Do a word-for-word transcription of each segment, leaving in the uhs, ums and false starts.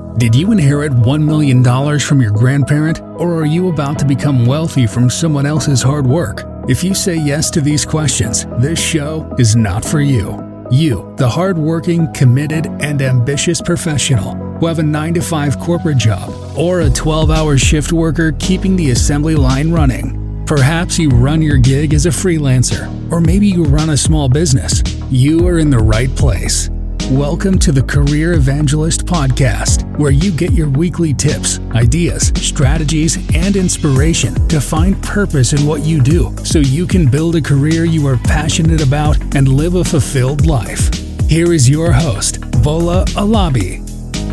Did you inherit one million dollars from your grandparent, or are you about to become wealthy from someone else's hard work? If you say yes to these questions, this show is not for you. You, the hardworking, committed, and ambitious professional who have a nine to five corporate job or a twelve-hour shift worker keeping the assembly line running. Perhaps you run your gig as a freelancer, or maybe you run a small business. You are in the right place. Welcome to the Career Evangelist Podcast, where you get your weekly tips, ideas, strategies, and inspiration to find purpose in what you do so you can build a career you are passionate about and live a fulfilled life. Here is your host, Bola Alabi.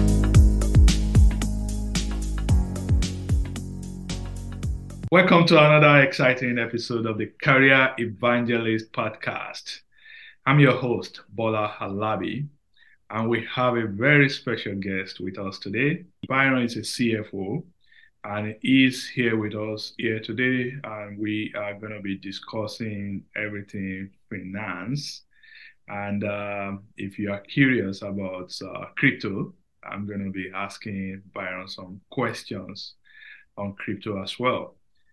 Welcome to another exciting episode of the Career Evangelist Podcast. I'm your host, Bola Alabi. And we have a very special guest with us today. Byron is a C F O, and he's here with us here today. And we are going to be discussing everything finance. And uh, if you are curious about uh, crypto, I'm going to be asking Byron some questions on crypto as well.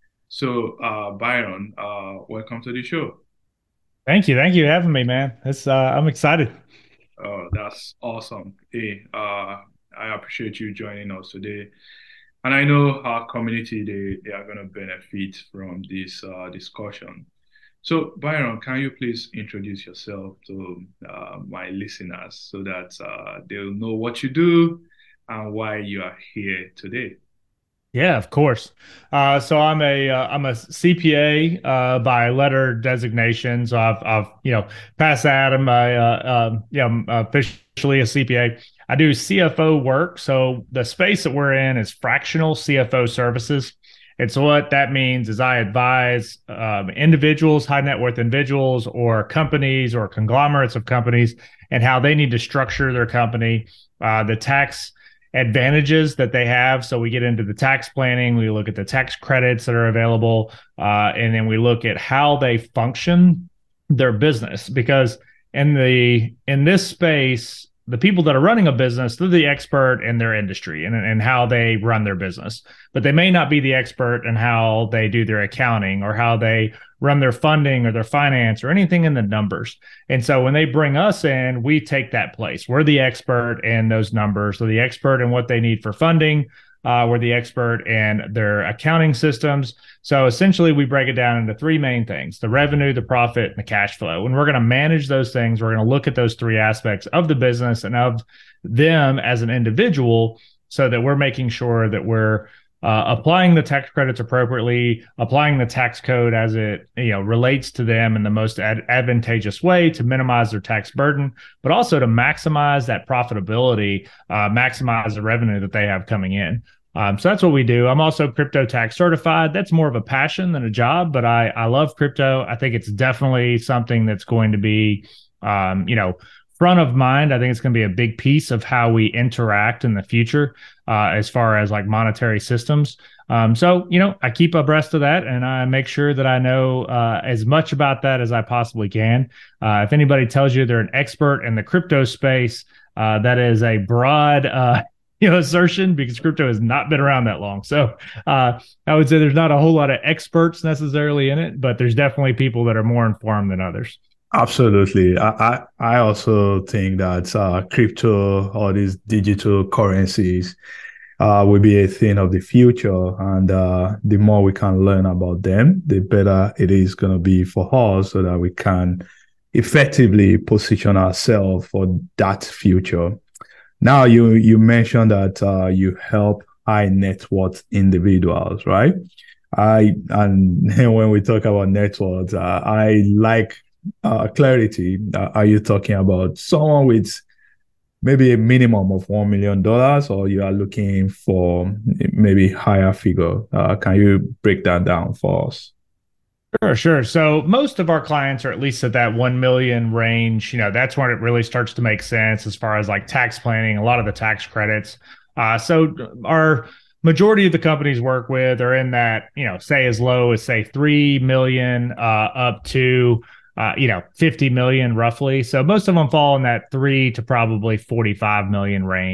So, uh, Byron, uh, welcome to the show. Thank you. Thank you for having me, man. It's, uh, I'm excited. Oh, that's awesome. Hey, uh, I appreciate you joining us today. And I know our community, they, they are going to benefit from this uh, discussion. So, Byron, can you please introduce yourself to uh, my listeners so that uh, they'll know what you do and why you are here today? Yeah, of course. Uh, so I'm a uh, I'm a C P A uh, by letter designation. So I've I've you know passed that. I'm a, uh, uh, yeah I'm officially a C P A. I do C F O work. So the space that we're in is fractional C F O services. And so what that means is I advise um, individuals, high net worth individuals, or companies or conglomerates of companies, and how they need to structure their company, uh, the tax advantages that they have. So we get into the tax planning, we look at the tax credits that are available, uh, and then we look at how they function their business. Because in the in this space, the people that are running a business, they're the expert in their industry and, and how they run their business. But they may not be the expert in how they do their accounting or how they run their funding or their finance or anything in the numbers. And so when they bring us in, we take that place. We're the expert in those numbers. So the expert in what they need for funding. Uh, we're the expert in their accounting systems. So essentially, we break it down into three main things: the revenue, the profit, and the cash flow. And we're going to manage those things. We're going to look at those three aspects of the business and of them as an individual so that we're making sure that we're Uh, applying the tax credits appropriately, applying the tax code as it you know relates to them in the most ad- advantageous way to minimize their tax burden, but also to maximize that profitability, uh, maximize the revenue that they have coming in. Um, so that's what we do. I'm also crypto tax certified. That's more of a passion than a job, but I I love crypto. I think it's definitely something that's going to be um, you know front of mind. I think it's going to be a big piece of how we interact in the future uh, as far as like monetary systems. Um, so, you know, I keep abreast of that and I make sure that I know uh, as much about that as I possibly can. Uh, if anybody tells you they're an expert in the crypto space, uh, that is a broad uh, you know, assertion because crypto has not been around that long. So uh, I would say there's not a whole lot of experts necessarily in it, but there's definitely people that are more informed than others. Absolutely. I, I, I also think that uh, crypto or these digital currencies uh, will be a thing of the future. And uh, the more we can learn about them, the better it is going to be for us so that we can effectively position ourselves for that future. Now, you, you mentioned that uh, you help high net worth individuals, right? I and when we talk about net worth, uh, I like Uh, clarity. Uh, are you talking about someone with maybe a minimum of one million dollars, or you are looking for maybe higher figure? Uh, can you break that down for us? Sure, sure. So most of our clients are at least at that one million range. You know, that's when it really starts to make sense as far as like tax planning, a lot of the tax credits. Uh, so our majority of the companies work with are in that, you know, say as low as say three million uh, up to Uh, you know, fifty million roughly. So most of them fall in that three to probably forty-five million range.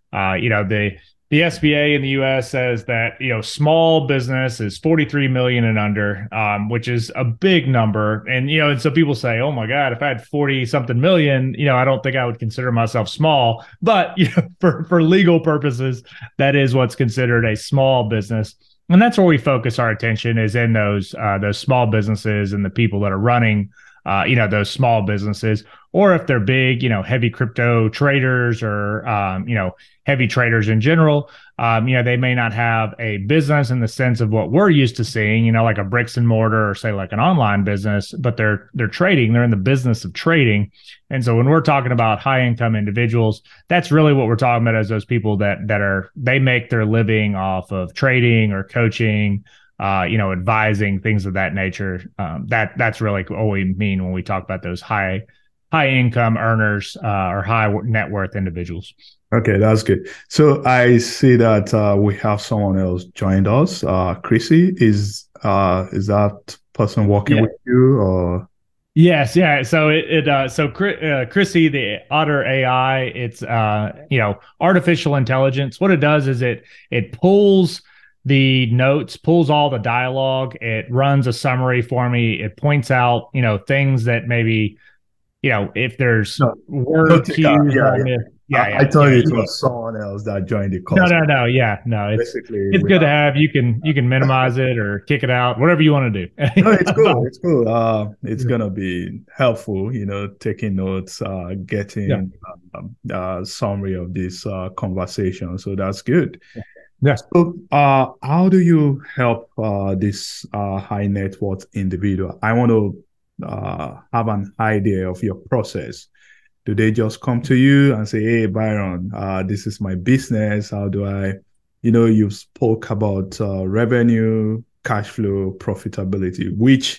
Uh, you know, the the S B A in the U S says that, you know, small business is forty-three million and under, um, which is a big number. And, you know, and so people say, oh my God, if I had forty something million, you know, I don't think I would consider myself small, but, you know, for, for legal purposes, that is what's considered a small business. And that's where we focus our attention, is in those, uh, those small businesses and the people that are running, uh, you know, those small businesses, or if they're big, you know, heavy crypto traders or, um, you know, heavy traders in general, um, you know, they may not have a business in the sense of what we're used to seeing, you know, like a bricks and mortar or say like an online business, but they're they're trading, they're in the business of trading. And so when we're talking about high income individuals, that's really what we're talking about, as those people that that are, they make their living off of trading or coaching, uh, you know, advising, things of that nature. Um, that that's really what we mean when we talk about those high high income earners uh, or high net worth individuals. Okay, that's good. So I see that uh, we have someone else joined us. Uh, Chrissy, is uh, is that person working yeah. with you, or? Yes, yeah. So it, it uh, so uh, Chrissy, the Otter A I, it's uh, you know, artificial intelligence. What it does is it it pulls the notes, pulls all the dialogue. It runs a summary for me. It points out, you know, things that maybe, you know, if there's no, word no cues. Yeah, yeah. yeah, yeah. I, I thought yeah, it yeah. was someone else that joined the call. No, no, no. Yeah, no. It's basically it's good to have. You can you can minimize it or kick it out, whatever you want to do. No, it's cool. It's cool. Uh, it's yeah. gonna be helpful, you know, taking notes, uh, getting yeah. um, uh, summary of this uh, conversation. So that's good. Yeah. Yeah. So, uh, how do you help uh, this uh, high net worth individual? I want to uh, have an idea of your process. Do they just come to you and say, hey, Byron, uh, this is my business. How do I, you know, you spoke about uh, revenue, cash flow, profitability, which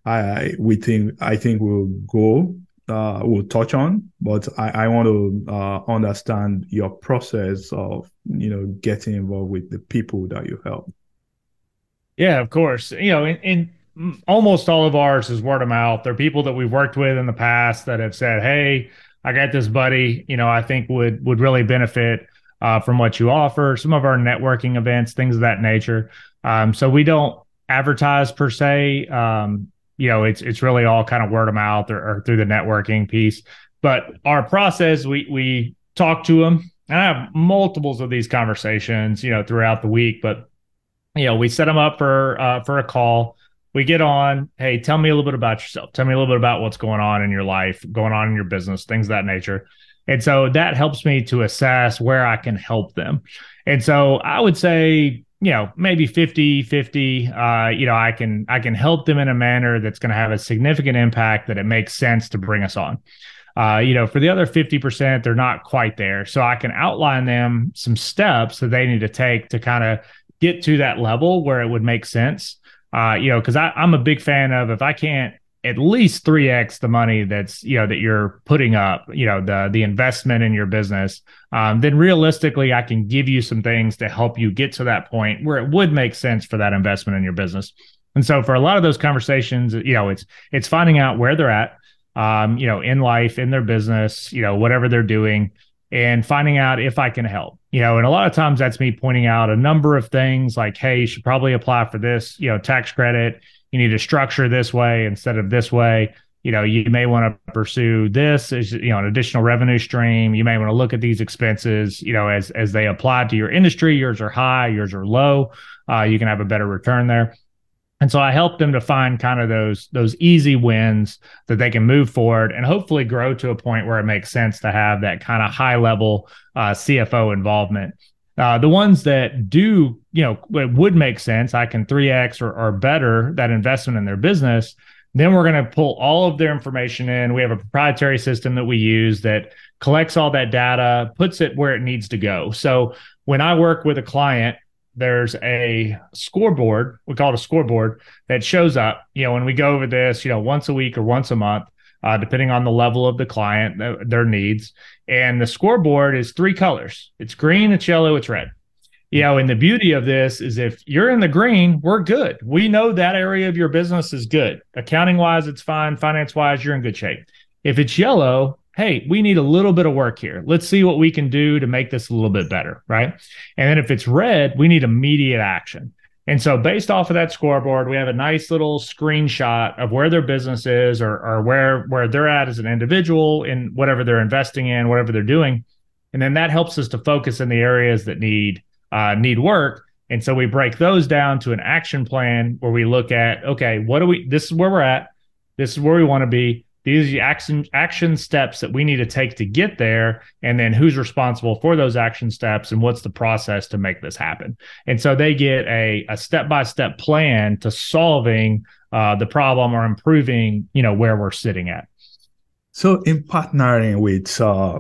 I we think I think we'll go, uh, we'll touch on, but I, I want to uh, understand your process of, you know, getting involved with the people that you help. Yeah, of course. You know, in, in almost all of ours is word of mouth. There are people that we've worked with in the past that have said, hey, I got this buddy, you know, I think would would really benefit uh, from what you offer. Some of our networking events, things of that nature. Um, so we don't advertise per se. Um, you know, it's it's really all kind of word of mouth or, or through the networking piece. But our process, we we talk to them, and I have multiples of these conversations, you know, throughout the week. But you know, we set them up for uh, for a call. We get on, hey, tell me a little bit about yourself. Tell me a little bit about what's going on in your life, going on in your business, things of that nature. And so that helps me to assess where I can help them. And so I would say, you know, maybe fifty fifty, uh, you know, I can, I can help them in a manner that's going to have a significant impact that it makes sense to bring us on. Uh, you know, for the other fifty percent, they're not quite there. So I can outline them some steps that they need to take to kind of get to that level where it would make sense. Uh, you know, because I'm a big fan of, if I can't at least three X the money that's, you know, that you're putting up, you know, the the investment in your business, um, then realistically, I can give you some things to help you get to that point where it would make sense for that investment in your business. And so for a lot of those conversations, you know, it's it's finding out where they're at, um, you know, in life, in their business, you know, whatever they're doing, and finding out if I can help. You know, and a lot of times that's me pointing out a number of things like, hey, you should probably apply for this, you know, tax credit. You need to structure this way instead of this way. You know, you may want to pursue this as, you know, an additional revenue stream. You may want to look at these expenses, you know, as as they apply to your industry. Yours are high, yours are low. Uh, you can have a better return there. And so I help them to find kind of those those easy wins that they can move forward and hopefully grow to a point where it makes sense to have that kind of high level uh, C F O involvement. Uh, the ones that do, you know, it would make sense, I can three X or, or better that investment in their business. Then we're going to pull all of their information in. We have a proprietary system that we use that collects all that data, puts it where it needs to go. So when I work with a client, there's a scoreboard, we call it a scoreboard, that shows up, you know, when we go over this, you know, once a week or once a month, uh, depending on the level of the client, th- their needs. And the scoreboard is three colors. It's green, it's yellow, it's red. You know, and the beauty of this is if you're in the green, we're good. We know that area of your business is good. Accounting wise, it's fine. Finance wise, you're in good shape. If it's yellow, hey, we need a little bit of work here. Let's see what we can do to make this a little bit better, right? And then if it's red, we need immediate action. And so based off of that scoreboard, we have a nice little screenshot of where their business is, or, or where, where they're at as an individual in whatever they're investing in, whatever they're doing. And then that helps us to focus in the areas that need uh, need work. And so we break those down to an action plan where we look at, okay, what do we, this is where we're at. This is where we want to be. These are the action, action steps that we need to take to get there. And then who's responsible for those action steps and what's the process to make this happen. And so they get a, a step-by-step plan to solving uh, the problem or improving, you know, where we're sitting at. So in partnering with uh,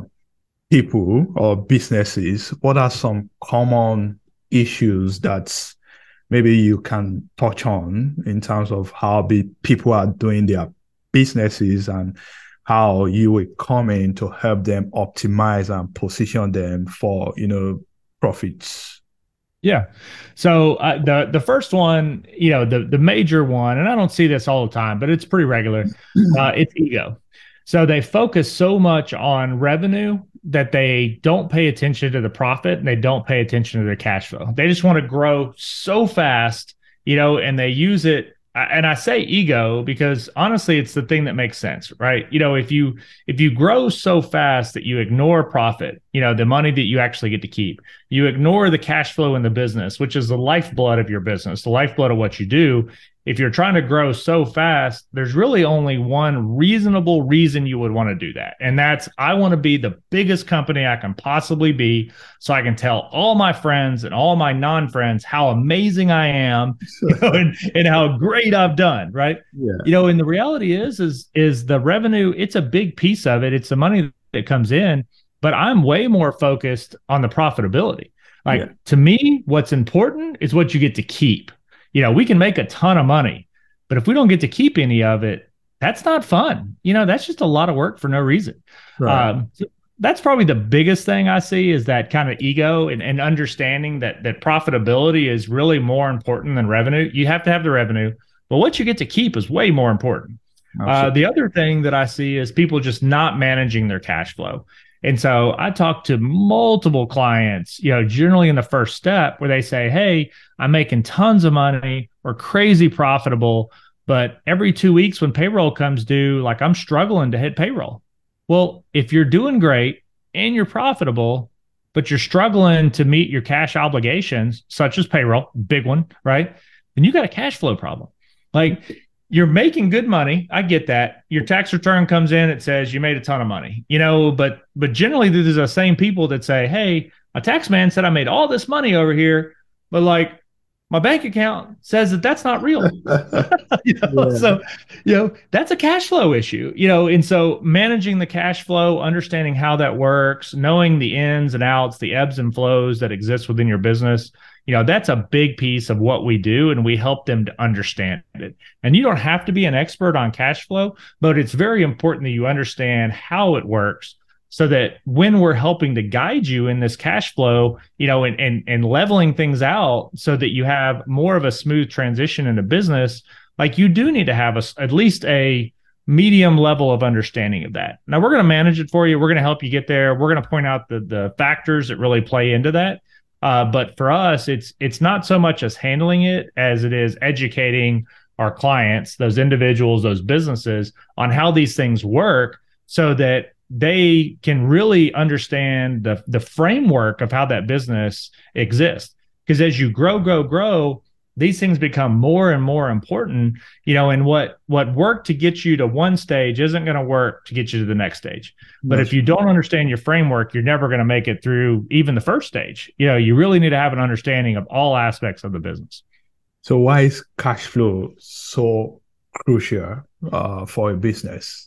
people or businesses, what are some common issues that maybe you can touch on in terms of how be, people are doing their businesses and how you will come in to help them optimize and position them for, you know, profits? Yeah. So uh, the the first one, you know, the the major one, and I don't see this all the time, but it's pretty regular. Uh, it's ego. So they focus so much on revenue that they don't pay attention to the profit and they don't pay attention to their cash flow. They just want to grow so fast, you know, and they use it. And I say ego because honestly, it's the thing that makes sense, right? You know, if you if you grow so fast that you ignore profit, you know, the money that you actually get to keep, you ignore the cash flow in the business, which is the lifeblood of your business, the lifeblood of what you do. If you're trying to grow so fast, there's really only one reasonable reason you would want to do that. And that's, I want to be the biggest company I can possibly be so I can tell all my friends and all my non-friends how amazing I am, you know, and, and how great I've done, right? Yeah. You know, and the reality is, is, is the revenue, it's a big piece of it. It's the money that comes in, but I'm way more focused on the profitability. Like, yeah. To me, what's important is what you get to keep. You know, we can make a ton of money, but if we don't get to keep any of it, that's not fun. You know, that's just a lot of work for no reason. Right. Um, so that's probably the biggest thing I see is that kind of ego and, and understanding that that profitability is really more important than revenue. You have to have the revenue, but what you get to keep is way more important. Uh, the other thing that I see is people just not managing their cash flow. And so I talk to multiple clients, you know, generally in the first step where they say, hey, I'm making tons of money or crazy profitable, but every two weeks when payroll comes due, like I'm struggling to hit payroll. Well, if you're doing great and you're profitable, but you're struggling to meet your cash obligations, such as payroll, big one, right? Then you got a cash flow problem. Like, you're making good money. I get that. Your tax return comes in, it says you made a ton of money, you know, but but generally there's the same people that say, hey, a tax man said I made all this money over here, but like my bank account says that that's not real. you know? Yeah. So, you know, that's a cash flow issue, you know, and so managing the cash flow, understanding how that works, knowing the ins and outs, the ebbs and flows that exist within your business, you know, that's a big piece of what we do, and we help them to understand it. And you don't have to be an expert on cash flow, but it's very important that you understand how it works so that when we're helping to guide you in this cash flow, you know, and and, and leveling things out so that you have more of a smooth transition in a business, like you do need to have a, at least a medium level of understanding of that. Now, we're going to manage it for you. We're going to help you get there. We're going to point out the the factors that really play into that. Uh, but for us, it's it's not so much as handling it as it is educating our clients, those individuals, those businesses, on how these things work so that they can really understand the, the framework of how that business exists. Because as you grow, grow, grow, these things become more and more important, you know, and what what worked to get you to one stage isn't going to work to get you to the next stage. But if you don't understand your framework, you're never going to make it through even the first stage. You know, you really need to have an understanding of all aspects of the business. So why is cash flow so crucial uh, for a business?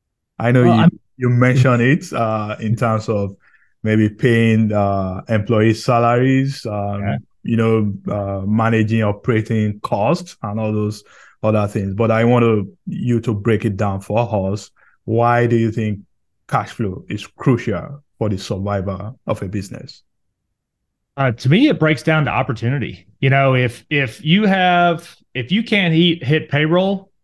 I know well, you, you mentioned it uh, in terms of maybe paying uh, employee salaries, um, yeah. you know, uh, managing operating costs and all those other things. But I want to, you to break it down for us. Why do you think cash flow is crucial for the survival of a business? Uh, to me, it breaks down to opportunity. You know, if if you have if you can't eat, hit payroll,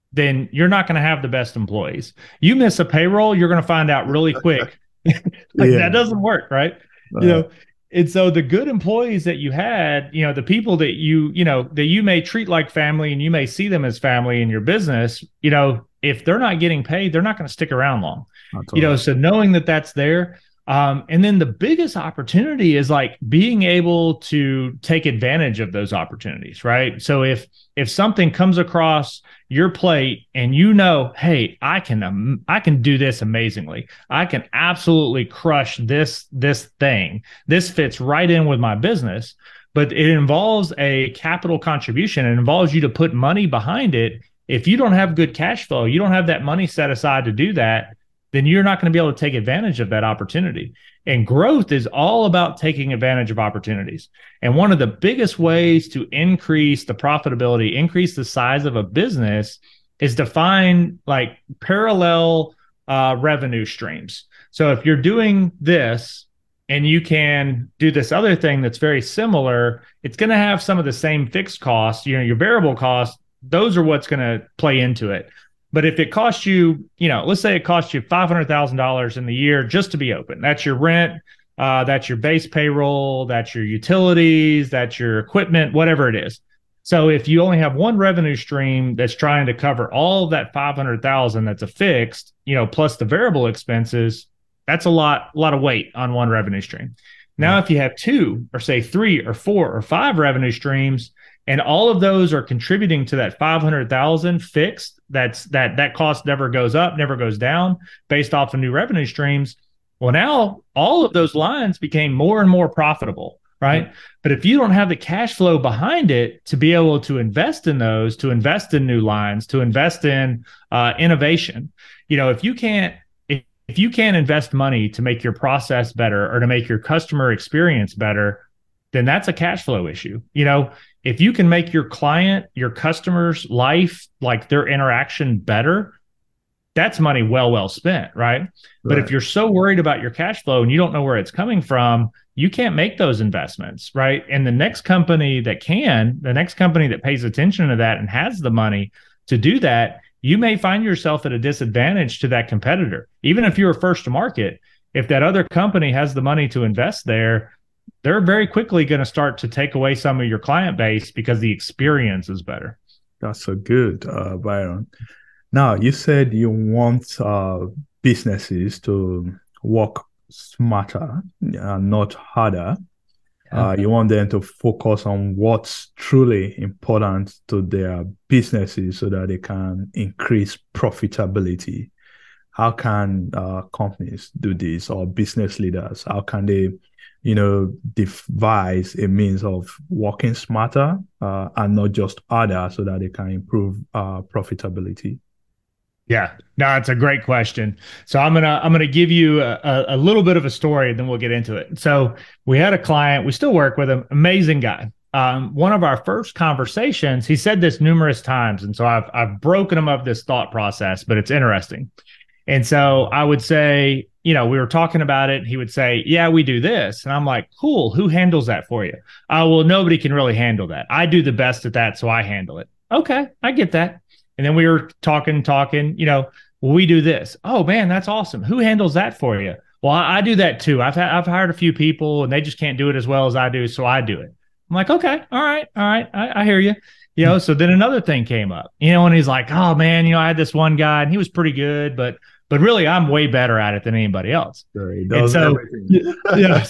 then you're not going to have the best employees. You miss a payroll, you're going to find out really quick. Like, yeah. That doesn't work, right? Uh, you know, and so the good employees that you had, you know, the people that you, you know, that you may treat like family and you may see them as family in your business, you know, if they're not getting paid, they're not going to stick around long. You know, so knowing that that's there. Um, and then the biggest opportunity is like being able to take advantage of those opportunities, right? So if if something comes across your plate and you know, hey, I can um, I can do this amazingly. I can absolutely crush this this thing. This fits right in with my business, but it involves a capital contribution. It involves you to put money behind it. If you don't have good cash flow, you don't have that money set aside to do that, then you're not going to be able to take advantage of that opportunity. And growth is all about taking advantage of opportunities. And one of the biggest ways to increase the profitability, increase the size of a business, is to find like parallel uh, revenue streams. So if you're doing this and you can do this other thing that's very similar, it's going to have some of the same fixed costs. You know, your variable costs, those are what's going to play into it. But if it costs you, you know, let's say it costs you five hundred thousand dollars in the year just to be open, that's your rent, uh, that's your base payroll, that's your utilities, that's your equipment, whatever it is. So if you only have one revenue stream that's trying to cover all of that five hundred thousand that's a fixed, you know, plus the variable expenses, that's a lot, a lot of weight on one revenue stream. Now, yeah. If you have two or say three or four or five revenue streams, and all of those are contributing to that five hundred thousand fixed, that's that that cost never goes up, never goes down based off of new revenue streams. Well, now all of those lines became more and more profitable, right? Mm-hmm. But if you don't have the cash flow behind it to be able to invest in those, to invest in new lines, to invest in uh, innovation, you know, if you can't, if, if you can't invest money to make your process better or to make your customer experience better, then that's a cash flow issue. You know, if you can make your client, your customer's life, like their interaction better, that's money well, well spent, right? Right? But if you're so worried about your cash flow and you don't know where it's coming from, you can't make those investments, right? And the next company that can, the next company that pays attention to that and has the money to do that, you may find yourself at a disadvantage to that competitor. Even if you're first to market, if that other company has the money to invest there, they're very quickly going to start to take away some of your client base because the experience is better. That's so good, uh, Byron. Now, you said you want uh, businesses to work smarter, uh, not harder. Yeah. Uh, you want them to focus on what's truly important to their businesses so that they can increase profitability. How can uh, companies do this, or business leaders? How can they, you know, devise a means of working smarter uh, and not just harder so that they can improve uh, profitability? Yeah, no, it's a great question. So I'm gonna I'm gonna give you a, a little bit of a story, and then we'll get into it. So we had a client, we still work with him, amazing guy. Um, one of our first conversations, he said this numerous times, and so I've I've broken him of this thought process, but it's interesting. And so I would say, you know, we were talking about it. He would say, yeah, we do this. And I'm like, cool. Who handles that for you? Oh, well, nobody can really handle that. I do the best at that, so I handle it. Okay, I get that. And then we were talking, talking, you know, well, we do this. Oh, man, that's awesome. Who handles that for you? Well, I, I do that too. I've ha- I've hired a few people and they just can't do it as well as I do, so I do it. I'm like, okay, all right, all right. I, I hear you. You know, so then another thing came up, you know, and he's like, oh, man, you know, I had this one guy and he was pretty good, but But really, I'm way better at it than anybody else. Sure, he does so, everything. yeah.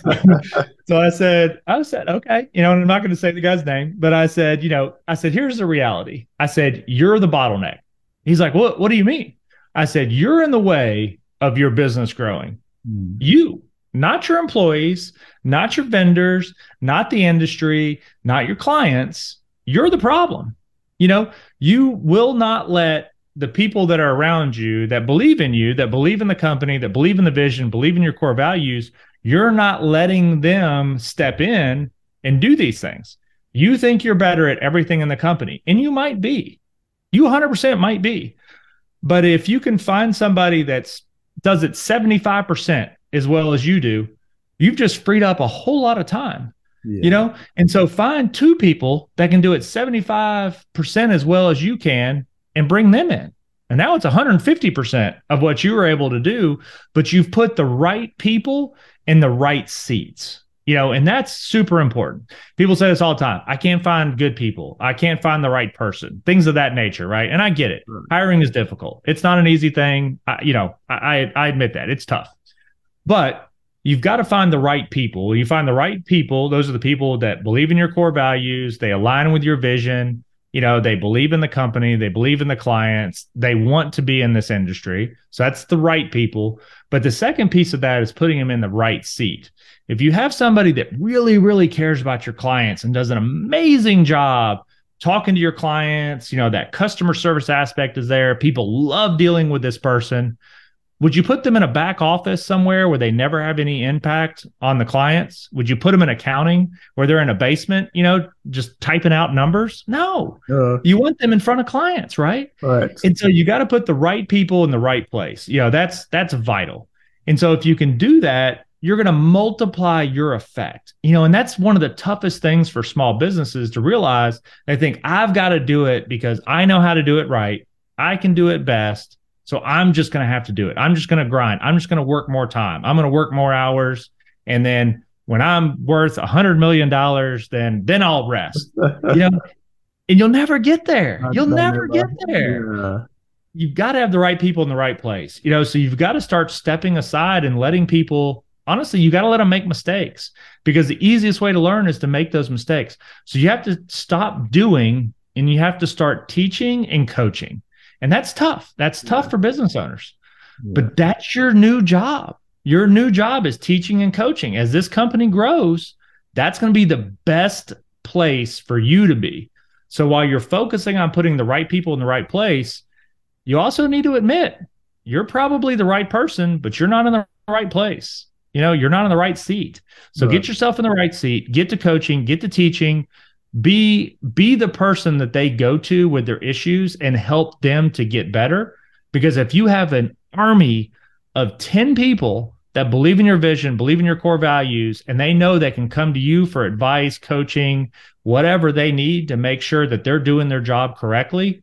So I said, I said, okay, you know, and I'm not going to say the guy's name, but I said, you know, I said, here's the reality. I said, you're the bottleneck. He's like, what, what do you mean? I said, you're in the way of your business growing. Mm. You, not your employees, not your vendors, not the industry, not your clients. You're the problem. You know, you will not let the people that are around you that believe in you, that believe in the company, that believe in the vision, believe in your core values, you're not letting them step in and do these things. You think you're better at everything in the company, and you might be. You one hundred percent might be. But if you can find somebody that's does it seventy-five percent as well as you do, you've just freed up a whole lot of time. Yeah. You know? And so find two people that can do it seventy-five percent as well as you can, and bring them in. And now it's one hundred fifty percent of what you were able to do, but you've put the right people in the right seats. You know, and that's super important. People say this all the time. I can't find good people. I can't find the right person, things of that nature. Right. And I get it. Right. Hiring is difficult. It's not an easy thing. I, you know, I, I admit that it's tough, but you've got to find the right people. You find the right people. Those are the people that believe in your core values. They align with your vision. You know, they believe in the company. They believe in the clients. They want to be in this industry. So that's the right people. But the second piece of that is putting them in the right seat. If you have somebody that really, really cares about your clients and does an amazing job talking to your clients, you know, that customer service aspect is there. People love dealing with this person. Would you put them in a back office somewhere where they never have any impact on the clients? Would you put them in accounting where they're in a basement, you know, just typing out numbers? No, uh, you want them in front of clients, right? Right. And so you got to put the right people in the right place. You know, that's, that's vital. And so if you can do that, you're going to multiply your effect, you know, and that's one of the toughest things for small businesses to realize. They think I've got to do it because I know how to do it right. I can do it best. So I'm just going to have to do it. I'm just going to grind. I'm just going to work more time. I'm going to work more hours. And then when I'm worth a hundred million dollars, then, then I'll rest, you know, and you'll never get there. You'll never get there. Yeah. You've got to have the right people in the right place, you know, so you've got to start stepping aside and letting people. Honestly, you got to let them make mistakes because the easiest way to learn is to make those mistakes. So you have to stop doing and you have to start teaching and coaching. And that's tough. That's yeah. tough for business owners. Yeah. But that's your new job. Your new job is teaching and coaching. As this company grows, that's going to be the best place for you to be. So while you're focusing on putting the right people in the right place, you also need to admit you're probably the right person, but you're not in the right place. You know, you're not in the right seat. So right. Get yourself in the right seat, get to coaching, get to teaching, be, be the person that they go to with their issues and help them to get better. Because if you have an army of ten people that believe in your vision, believe in your core values, and they know they can come to you for advice, coaching, whatever they need to make sure that they're doing their job correctly.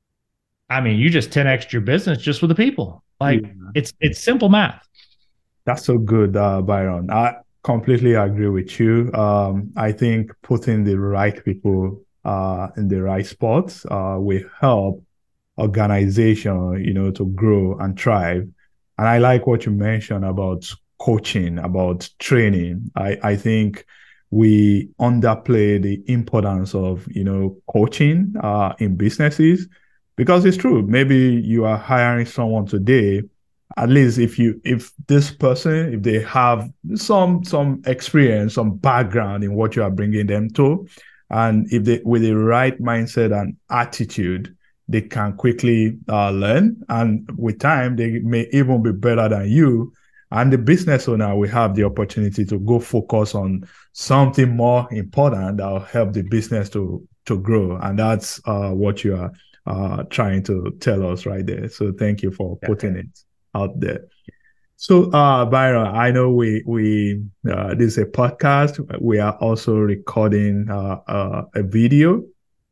I mean, you just ten X your business just with the people. Like yeah. it's, it's simple math. That's so good, uh, Byron. I completely agree with you. Um, I think putting the right people uh, in the right spots uh, will help organization, you know, to grow and thrive. And I like what you mentioned about coaching, about training. I, I think we underplay the importance of, you know, coaching uh, in businesses because it's true. Maybe you are hiring someone today. At least if you, if this person, if they have some, some experience, some background in what you are bringing them to, and if they, with the right mindset and attitude, they can quickly uh, learn. And with time, they may even be better than you. And the business owner will have the opportunity to go focus on something more important that will help the business to, to grow. And that's uh, what you are uh, trying to tell us right there. So thank you for putting it out there. So, uh, Byron, I know we, we, uh, this is a podcast. We are also recording, uh, uh, a video.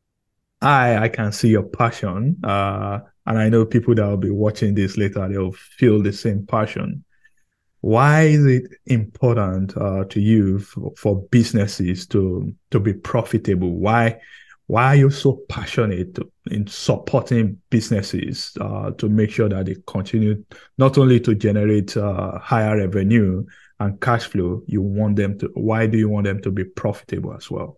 I, I can see your passion. Uh, and I know people that will be watching this later, they'll feel the same passion. Why is it important, uh, to you for, for businesses to, to be profitable? Why, Why are you so passionate in supporting businesses uh, to make sure that they continue not only to generate uh, higher revenue and cash flow, you want them to, why do you want them to be profitable as well?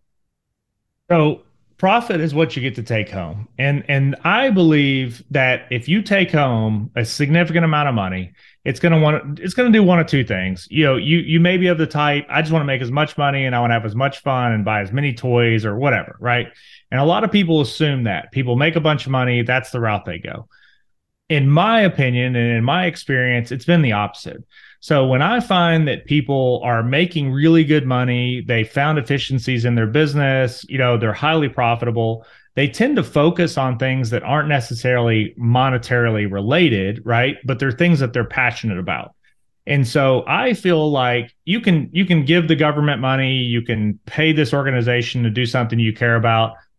So profit is what you get to take home. And, and I believe that if you take home a significant amount of money, it's going to want to, it's going to do one of two things. You know, you, you may be of the type, I just want to make as much money and I want to have as much fun and buy as many toys or whatever. Right. And a lot of people assume that people make a bunch of money. That's the route they go. In my opinion, and in my experience, it's been the opposite. So when I find that people are making really good money, they found efficiencies in their business, you know, they're highly profitable, they tend to focus on things that aren't necessarily monetarily related, right? But they're things that they're passionate about. And so I feel like you can you can give the government money, you can pay this organization to do something you care about.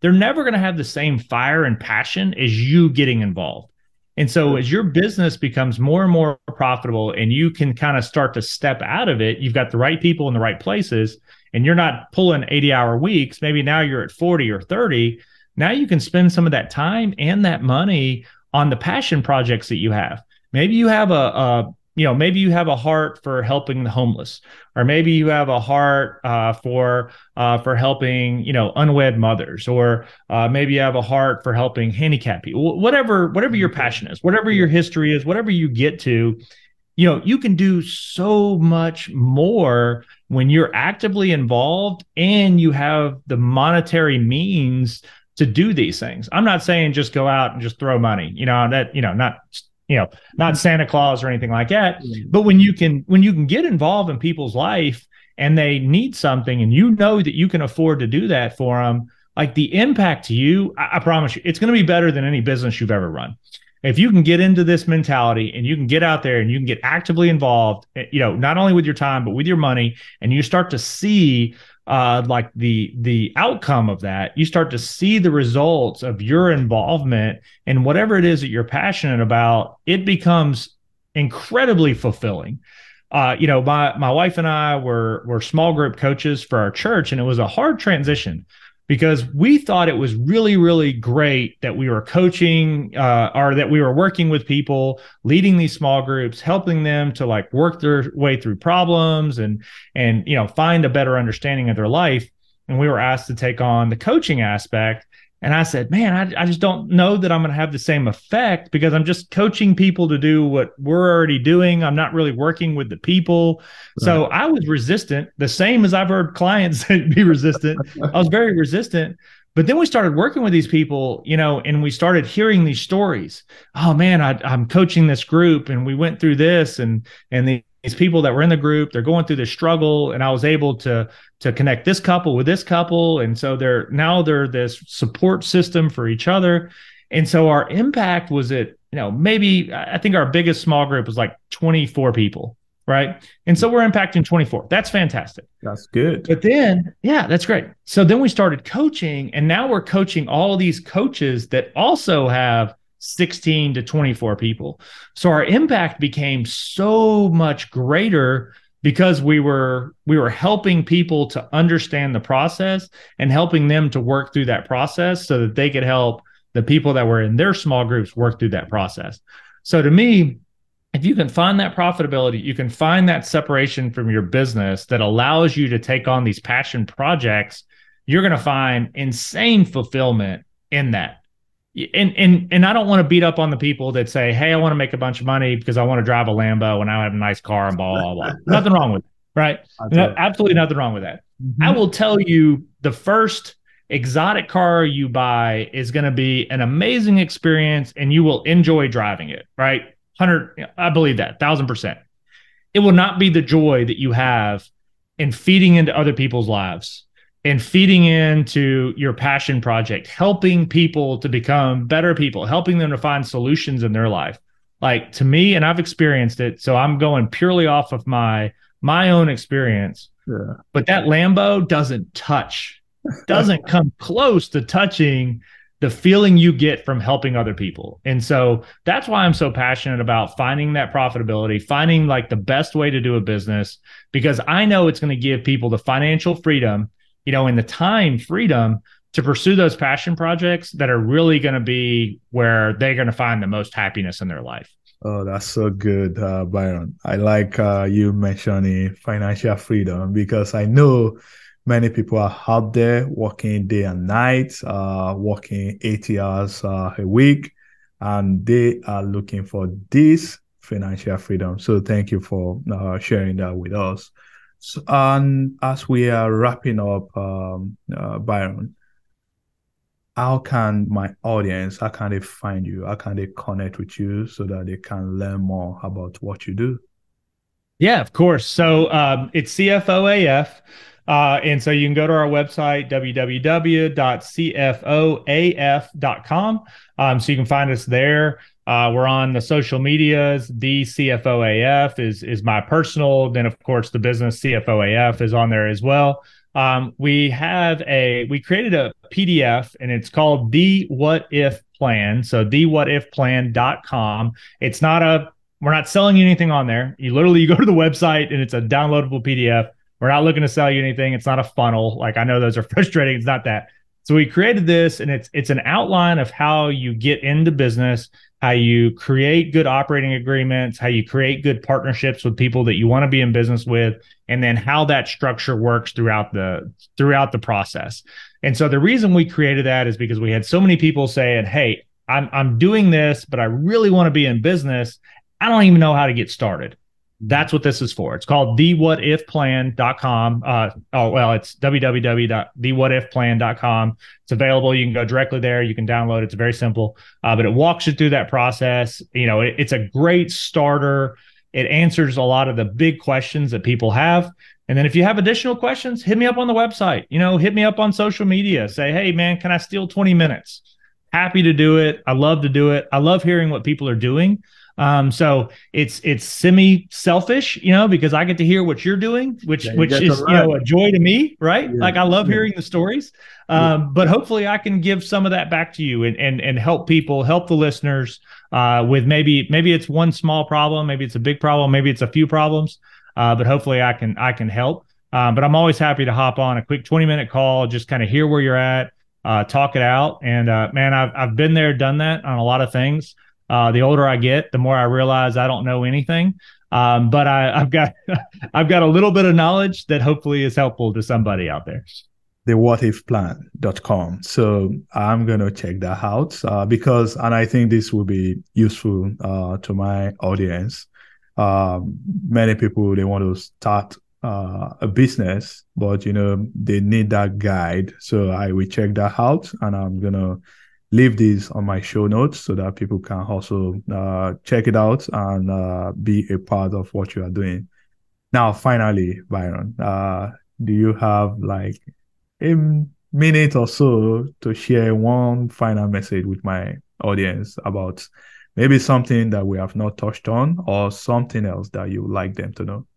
they're never going to have the same fire and passion as you getting involved. And so as your business becomes more and more profitable and you can kind of start to step out of it, you've got the right people in the right places, and you're not pulling eighty hour weeks. Maybe now you're at forty or thirty. Now you can spend some of that time and that money on the passion projects that you have. Maybe you have a, a you know, maybe you have a heart for helping the homeless, or maybe you have a heart uh, for uh, for helping, you know, unwed mothers, or uh, maybe you have a heart for helping handicapped people. Whatever, whatever your passion is, whatever your history is, whatever you get to, you know, you can do so much more when you're actively involved and you have the monetary means to do these things. I'm not saying just go out and just throw money, you know, that, you know, not you know, not Santa Claus or anything like that. But when you can, when you can get involved in people's life and they need something and you know that you can afford to do that for them, like the impact to you, I, I promise you, it's going to be better than any business you've ever run. If you can get into this mentality and you can get out there and you can get actively involved, you know, not only with your time, but with your money, and you start to see uh, like the the outcome of that, you start to see the results of your involvement in whatever it is that you're passionate about, it becomes incredibly fulfilling. Uh, you know, my my wife and I were were small group coaches for our church, and it was a hard transition because we thought it was really, really great that we were coaching uh, or that we were working with people, leading these small groups, helping them to like work their way through problems and, and, you know, find a better understanding of their life. And we were asked to take on the coaching aspect. And I said, man, I, I just don't know that I'm going to have the same effect because I'm just coaching people to do what we're already doing. I'm not really working with the people. Right. So I was resistant, the same as I've heard clients be resistant. I was very resistant. But then we started working with these people, you know, and we started hearing these stories. Oh, man, I, I'm coaching this group and we went through this and and the these people that were in the group, they're going through this struggle, and I was able to to connect this couple with this couple, and so they're now they're this support system for each other, and so our impact was at, you know, maybe I think our biggest small group was like twenty-four people, right? And so we're impacting twenty-four. That's fantastic. That's good. But then, yeah, that's great. So then we started coaching, and now we're coaching all these coaches that also have sixteen to twenty-four people. So our impact became so much greater because we were we were helping people to understand the process and helping them to work through that process so that they could help the people that were in their small groups work through that process. So to me, if you can find that profitability, you can find that separation from your business that allows you to take on these passion projects, you're going to find insane fulfillment in that. And and and I don't want to beat up on the people that say, hey, I want to make a bunch of money because I want to drive a Lambo and I have a nice car and blah, blah, blah. Nothing wrong with it, right? No, absolutely nothing wrong with that. Mm-hmm. I will tell you, the first exotic car you buy is going to be an amazing experience and you will enjoy driving it, right? one hundred, I believe that, one thousand percent. It will not be the joy that you have in feeding into other people's lives and feeding into your passion project, helping people to become better people, helping them to find solutions in their life. Like, to me, and I've experienced it, so I'm going purely off of my my own experience. Yeah. But that Lambo doesn't touch, doesn't come close to touching the feeling you get from helping other people. And so that's why I'm so passionate about finding that profitability, finding like the best way to do a business, because I know it's going to give people the financial freedom, you know, and the time freedom to pursue those passion projects that are really going to be where they're going to find the most happiness in their life. Oh, that's so good, uh, Byron. I like uh, you mentioning financial freedom, because I know many people are out there working day and night, uh, working eighty hours uh, a week, and they are looking for this financial freedom. So thank you for uh, sharing that with us. So, and as we are wrapping up, um, uh, Byron, how can my audience, how can they find you? How can they connect with you so that they can learn more about what you do? Yeah, of course. So um, it's C F O A F. Uh, and so you can go to our website, w w w dot c f o a f dot com. Um, so you can find us there. Uh, we're on the social medias. The C F O A F is is my personal. Then, of course, the business C F O A F is on there as well. Um, we have a we created a P D F, and it's called The What If Plan. So the what if plan dot com. It's not a we're not selling you anything on there. You literally you go to the website and it's a downloadable P D F. We're not looking to sell you anything. It's not a funnel. Like, I know those are frustrating. It's not that. So we created this, and it's it's an outline of how you get into business, how you create good operating agreements, how you create good partnerships with people that you want to be in business with, and then how that structure works throughout the throughout the process. And so the reason we created that is because we had so many people saying, "Hey, I'm I'm doing this, but I really want to be in business. I don't even know how to get started." That's what this is for. It's called the what if plan dot com. Uh, oh, well, it's w w w dot the what if plan dot com. It's available. You can go directly there. You can download it. It's very simple, uh, but it walks you through that process. You know, it, it's a great starter. It answers a lot of the big questions that people have. And then if you have additional questions, hit me up on the website. You know, hit me up on social media. Say, hey, man, can I steal twenty minutes? Happy to do it. I love to do it. I love hearing what people are doing. Um, so it's it's semi-selfish, you know, because I get to hear what you're doing, which Yeah, which is you know a joy to me, right? Yeah. Like, I love yeah. hearing the stories. Um, yeah. But hopefully I can give some of that back to you and and and help people, help the listeners uh, with maybe maybe it's one small problem, maybe it's a big problem, maybe it's a few problems. Uh, but hopefully I can I can help. Um, but I'm always happy to hop on a quick twenty minute call, just kind of hear where you're at, uh, talk it out. And uh, man, I've I've been there, done that on a lot of things. Uh, the older I get, the more I realize I don't know anything. Um, but I, I've got I've got a little bit of knowledge that hopefully is helpful to somebody out there. the what if plan dot com. So I'm going to check that out uh, because, and I think this will be useful uh, to my audience. Um, many people, they want to start uh, a business, but, you know, they need that guide. So I will check that out, and I'm going to leave these on my show notes so that people can also uh, check it out and uh, be a part of what you are doing. Now, finally, Byron, uh, do you have like a minute or so to share one final message with my audience about maybe something that we have not touched on or something else that you would like them to know?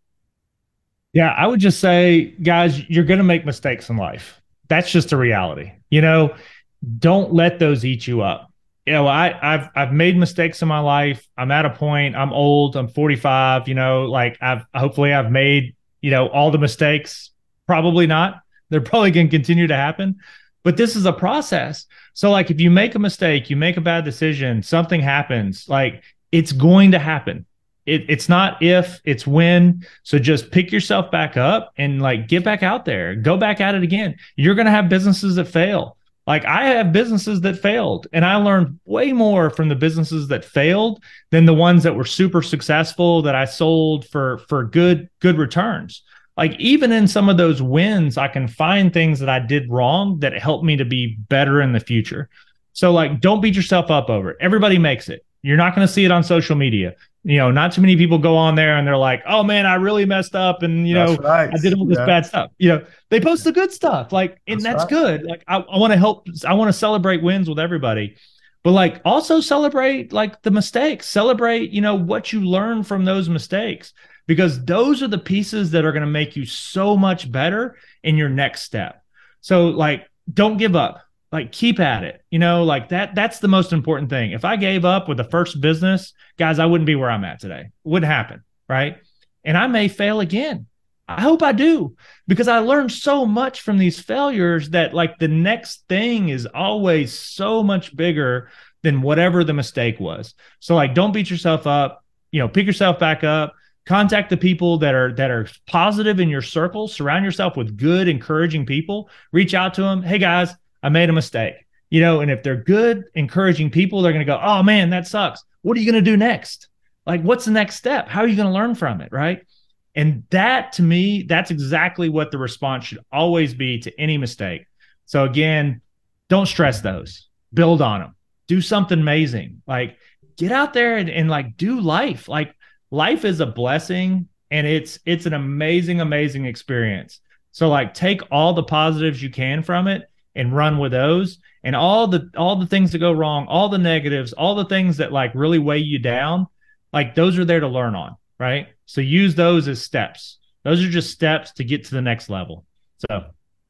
Yeah, I would just say, guys, you're going to make mistakes in life. That's just a reality. You know, don't let those eat you up. You know, I, I've I've made mistakes in my life. I'm at a point. I'm old. I'm forty-five. You know, like I've hopefully I've made you know all the mistakes. Probably not. They're probably going to continue to happen. But this is a process. So, like, if you make a mistake, you make a bad decision, something happens. Like, it's going to happen. It, it's not if, it's when. So just pick yourself back up and like get back out there. Go back at it again. You're going to have businesses that fail. Like, I have businesses that failed, and I learned way more from the businesses that failed than the ones that were super successful that I sold for, for good, good returns. Like, even in some of those wins, I can find things that I did wrong that helped me to be better in the future. So, like, don't beat yourself up over it. Everybody makes it. You're not going to see it on social media. You know, not too many people go on there and they're like, oh man, I really messed up. And, you know, that's right. I did all this yeah. bad stuff. You know, they post the good stuff, like, and that's, that's right. good. Like, I, I want to help. I want to celebrate wins with everybody, but like also celebrate like the mistakes, celebrate, you know, what you learn from those mistakes, because those are the pieces that are going to make you so much better in your next step. So like, don't give up. Like, keep at it, you know, like that, that's the most important thing. If I gave up with the first business, guys, I wouldn't be where I'm at today. It wouldn't happen. Right. And I may fail again. I hope I do, because I learned so much from these failures that like the next thing is always so much bigger than whatever the mistake was. So like, don't beat yourself up, you know, pick yourself back up, contact the people that are, that are positive in your circle, surround yourself with good, encouraging people, reach out to them. Hey guys, I made a mistake, you know, and if they're good, encouraging people, they're going to go, oh man, that sucks. What are you going to do next? Like, what's the next step? How are you going to learn from it? Right. And that, to me, that's exactly what the response should always be to any mistake. So again, don't stress those, build on them, do something amazing. Like, get out there and, and like do life. Like, life is a blessing, and it's, it's an amazing, amazing experience. So like, take all the positives you can from it and run with those, and all the, all the things that go wrong, all the negatives, all the things that like really weigh you down, like those are there to learn on. Right. So use those as steps. Those are just steps to get to the next level. So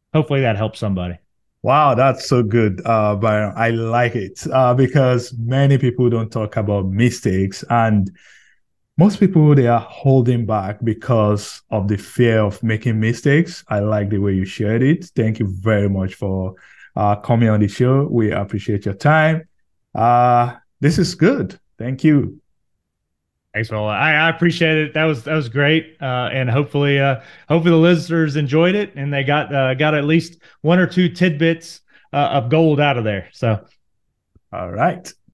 hopefully that helps somebody. Wow, that's so good, uh, Byron. I like it uh, because many people don't talk about mistakes, and most people they are holding back because of the fear of making mistakes. I like the way you shared it. Thank you very much for uh, coming on the show. We appreciate your time. Uh, this is good. Thank you. Thanks, Paul. I, I appreciate it. That was that was great, uh, and hopefully, uh, hopefully the listeners enjoyed it and they got uh, got at least one or two tidbits uh, of gold out of there. So, all right.